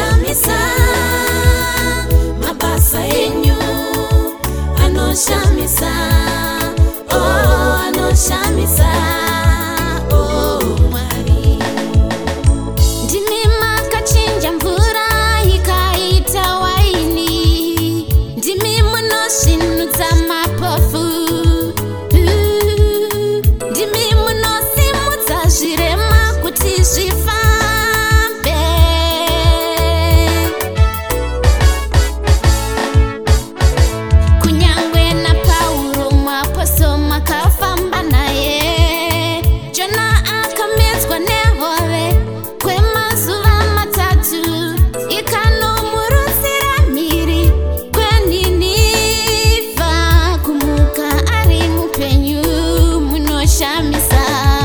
anoshamisa mabasa enyu anoshamisa anoshamisa Mwari ndimi makachinja mvura ikaita waini ndimi munosvinudza mapofu ndimi munosimudza zvirema kuti zvifambe kunyangwe naPauro mwaposo makafamba naye Jona akamedzwa nehove kwemazuva matatu ikanomurusira mhiri kweNinivha kumuka ari mupenyu munoshamisa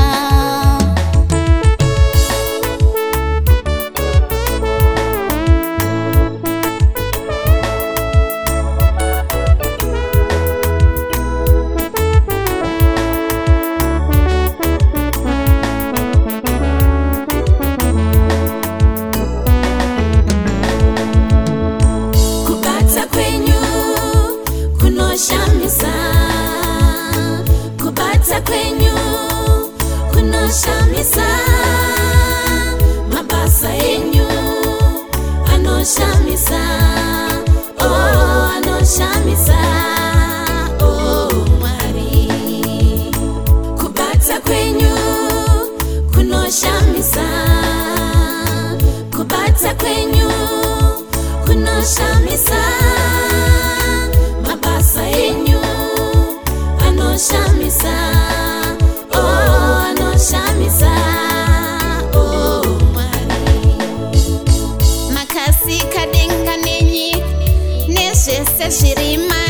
kubata kwenyu kunoshamisa mabasa enyu anoshamisa anoshamisa Mwari kubata kwenyu kunoshamisa kubata kwenyu kunoshamisa mabasa enyu anoshamisa anoshamisa Mwari makasika denga nenyika nezvese zvirima